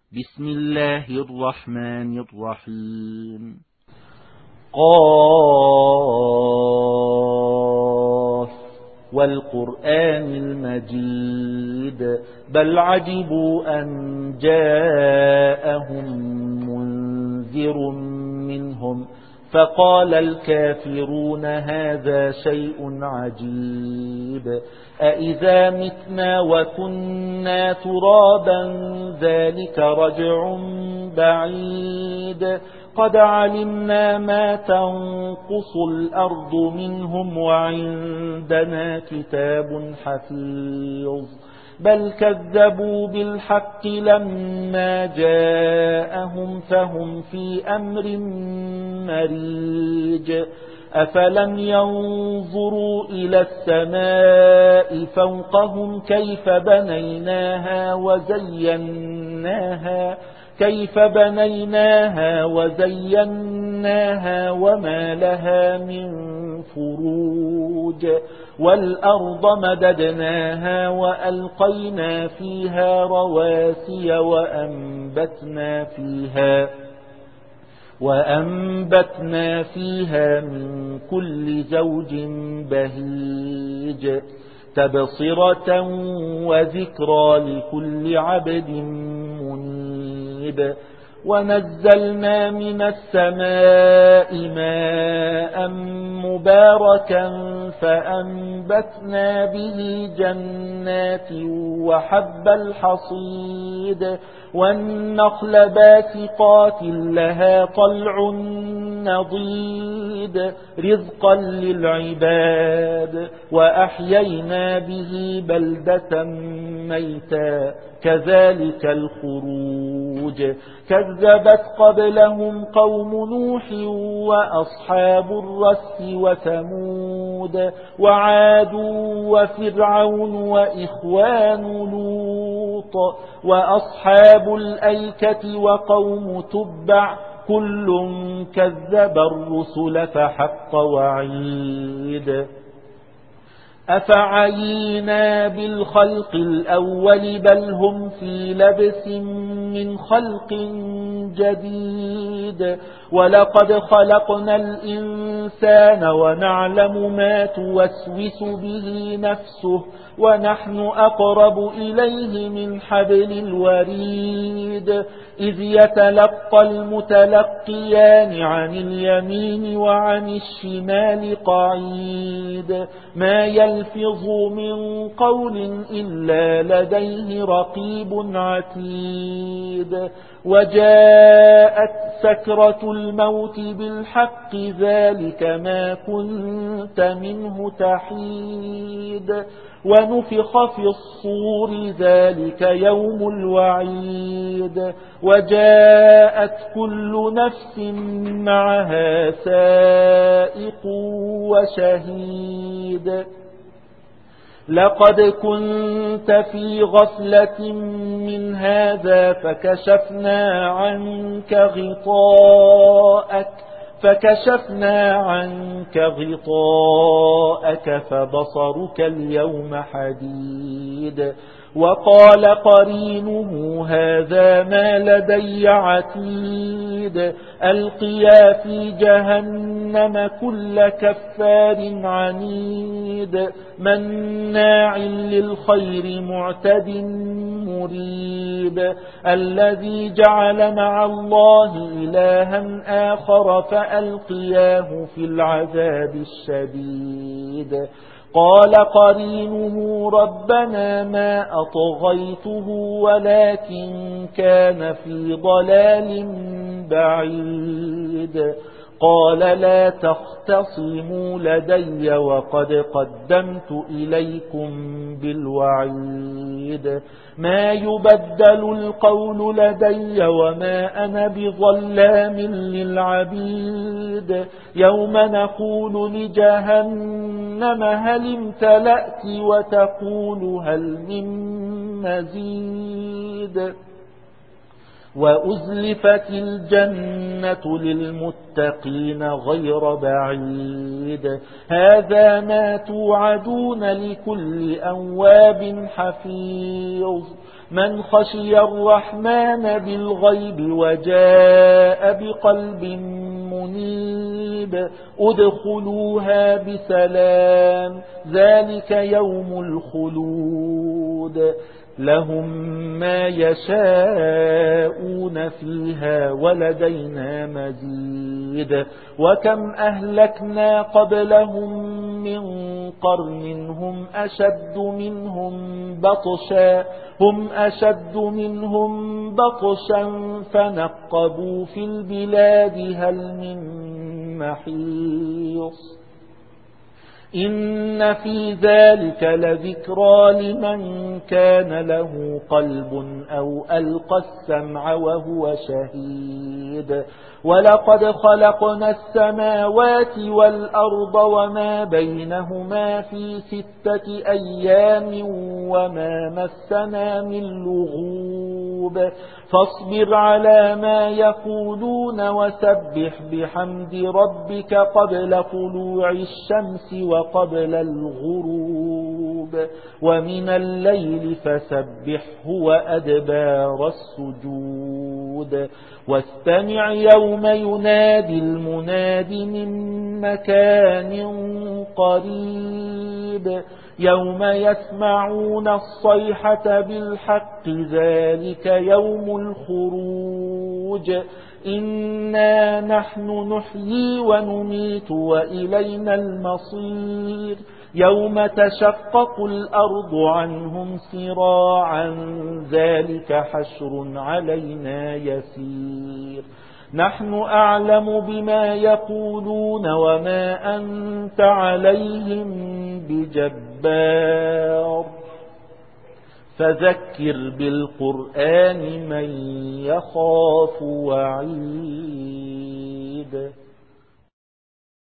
بسم الله الرحمن الرحيم. قاف والقرآن المجيد بل عجبوا أن جاءهم منذر منهم فقال الكافرون هذا شيء عجيب أإذا متنا وكنا ترابا ذلك رجع بعيد قد علمنا ما تنقص الأرض منهم وعندنا كتاب حفيظ بل كذبوا بالحق لما جاءهم فهم في أمر مريج أفلم ينظروا إلى السماء فوقهم كيف بنيناها وزيناها وما لها من فروج والأرض مددناها وألقينا فيها رواسي وأنبتنا فيها من كل زوج بهيج تبصرة وذكرى لكل عبد منيب ونزلنا من السماء ماء مباركا فأنبتنا به جنات وحب الحصيد والنخل باسقات لها طلع نضيد رزقا للعباد وأحيينا به بلدة ميتا كذلك الخروج كذبت قبلهم قوم نوح وأصحاب الرس وثمود وعاد وفرعون وإخوان لوط وأصحاب الأيكة وقوم تبع كل كذب الرسل فحق وعيد أفعينا بالخلق الأول بل هم في لبس من خلق جديد ولقد خلقنا الإنسان ونعلم ما توسوس به نفسه ونحن أقرب إليه من حبل الوريد إذ يتلقى المتلقيان عن اليمين وعن الشمال قعيد ما يلفظ من قول إلا لديه رقيب عتيد وجاءت سكرة الموت بالحق ذلك ما كنت منه تحيد ونفخ في الصور ذلك يوم الوعيد وجاءت كل نفس معها سائق وشهيد لقد كنت في غفلة من هذا فكشفنا عنك غطاءك فبصرك اليوم حديد وقال قرينه هذا ما لدي عتيد ألقيا في جهنم كل كفار عنيد مناع للخير معتد مريب الذي جعل مع الله إلها آخر فألقياه في العذاب الشديد قال قرينه ربنا ما أطغيته ولكن كان في ضلال بعيد قال لا تختصموا لدي وقد قدمت إليكم بالوعيد ما يبدل القول لدي وما أنا بظلام للعبيد يوم نقول لجهنم هل امتلأت وتقول هل من مزيد وأزلفت الجنة للمتقين غير بعيد هذا ما توعدون لكل أواب حفيظ من خشي الرحمن بالغيب وجاء بقلب منيب ادخلوها بسلام ذلك يوم الخلود لهم ما يشاءون فيها ولدينا مزيد وكم أهلكنا قبلهم من قرن هم أشد منهم بطشا فنقبوا في البلاد هل من محيص إن في ذلك لذكرى لمن كان له قلب أو ألقى السمع وهو شهيد ولقد خلقنا السماوات والأرض وما بينهما في 6 أيام وما مسنا من لغوب فاصبر على ما يقولون وسبح بحمد ربك قبل طلوع الشمس وقبل الغروب ومن الليل فسبحه وأدبار السجود واستمع يوم ينادي المناد من مكان قريب يوم يسمعون الصيحة بالحق ذلك يوم الخروج إنا نحن نحيي ونميت وإلينا المصير يوم تشقق الأرض عنهم سراعا ذلك حشر علينا يسير نحن أعلم بما يقولون وما أنت عليهم بجبار فذكر بالقرآن من يخاف وعيد